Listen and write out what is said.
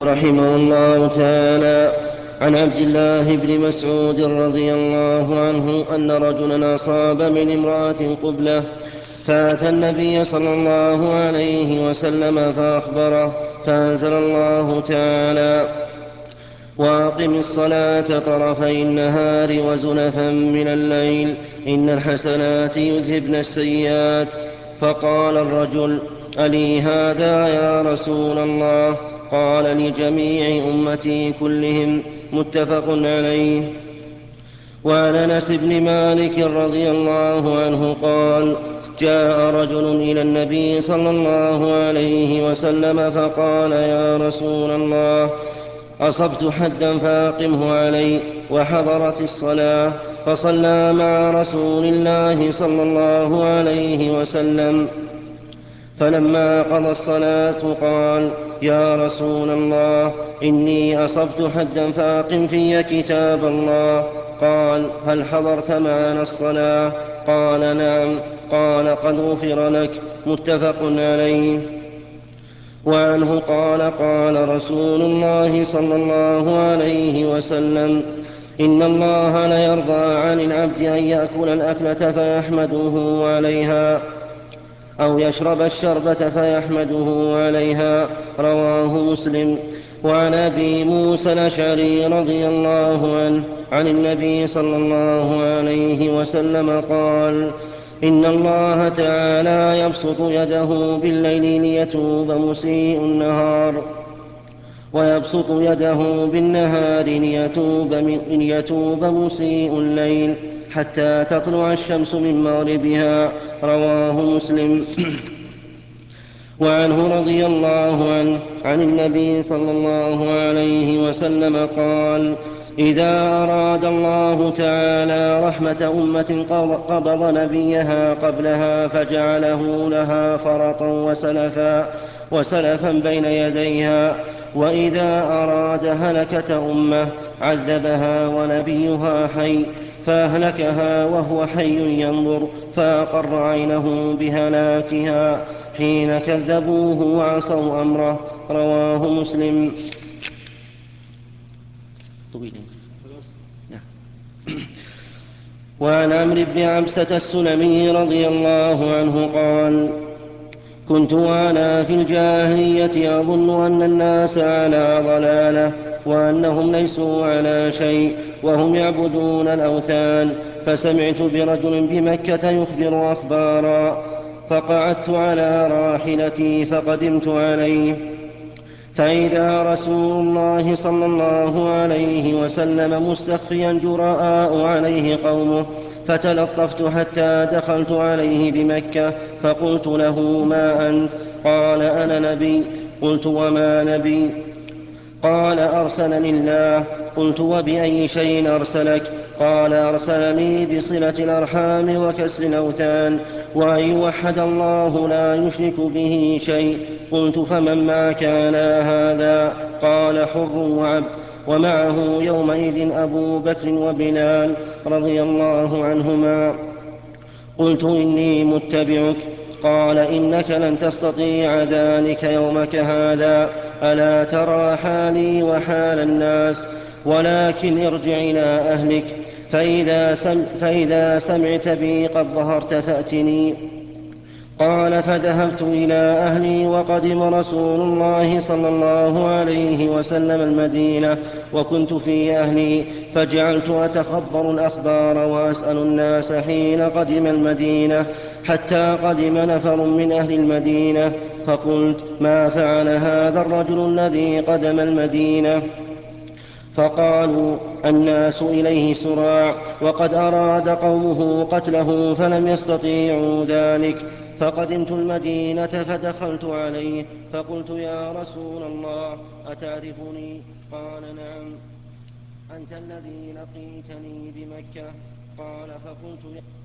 رحمه الله تعالى عن عبد الله بن مسعود رضي الله عنه أن رجلا أصاب من امرأة قبلة فأتى النبي صلى الله عليه وسلم فأخبره فأنزل الله تعالى: وأقم الصلاة طرفي النهار وزلفا من الليل إن الحسنات يذهبن السيئات. فقال الرجل: ألي هذا يا رسول الله؟ قال: لجميع أمتي كلهم. متفق عليه. وعن أنس بن مالك رضي الله عنه قال: جاء رجل إلى النبي صلى الله عليه وسلم فقال: يا رسول الله، أصبت حدا فأقمه علي. وحضرت الصلاة فصلى مع رسول الله صلى الله عليه وسلم، فلما قضى الصلاة قال: يا رسول الله، إني أصبت حدا فأقم في كتاب الله. قال: هل حضرت معنا الصلاة؟ قال: نعم. قال: قد غفر لك. متفق عليه. وعنه قال: قال رسول الله صلى الله عليه وسلم: إن الله ليرضى عن العبد أن يأكل الأكلة فيحمده عليها، أو يشرب الشربة فيحمده عليها. رواه مسلم. وعن أبي موسى الأشعري رضي الله عنه عن النبي صلى الله عليه وسلم قال: إن الله تعالى يبسط يده بالليل ليتوب مسيء النهار، ويبسط يده بالنهار ليتوب مسيء الليل حتى تطلع الشمس من مغربها. رواه مسلم. وعنه رضي الله عنه عن النبي صلى الله عليه وسلم قال: إذا أراد الله تعالى رحمة أمة قبض نبيها قبلها فجعله لها فرطا وسلفا بين يديها، وإذا أراد هلكة أمة عذبها ونبيها حي فأهلكها وهو حي ينظر، فأقر عينه بهلاكها حين كذبوه وعصوا أمره. رواه مسلم. وعن عمرو بن عبسة السلمي رضي الله عنه قال: كنت وأنا في الجاهلية أظن أن الناس على ضلالة وأنهم ليسوا على شيء وهم يعبدون الأوثان، فسمعت برجل بمكة يخبر أخبارا، فقعدت على راحلتي فقدمت عليه، فإذا رسول الله صلى الله عليه وسلم مستخفيا جراء عليه قومه، فتلطفت حتى دخلت عليه بمكة فقلت له: ما أنت؟ قال: أنا نبي. قلت: وما نبي؟ قال: أرسلني الله. قلت: وبأي شيء أرسلك؟ قال: أرسلني بصلة الأرحام وكسر الأوثان وأن يوحد الله لا يشرك به شيء. قلت: فمن معك على هذا؟ قال: حر وعبد، ومعه يومئذ أبو بكر وبلال رضي الله عنهما. قلت: إني متبعك. قال: إنك لن تستطيع ذلك يومك هذا، ألا ترى حالي وحال الناس؟ ولكن ارجع إلى أهلك، فإذا سمعت بي قد ظهرت فأتني. قال: فذهبت إلى أهلي، وقدم رسول الله صلى الله عليه وسلم المدينة، وكنت في أهلي، فجعلت أتخبر الأخبار وأسأل الناس حين قدم المدينة، حتى قدم نفر من أهل المدينة، فقلت: ما فعل هذا الرجل الذي قدم المدينة؟ فقالوا: الناس إليه سراع، وقد أراد قومه قتله فلم يستطيعوا ذلك. فقدمت المدينة فدخلت عليه فقلت: يا رسول الله، أتعرفني؟ قال: نعم، أنت الذي لقيتني بمكة. قال: فقلت: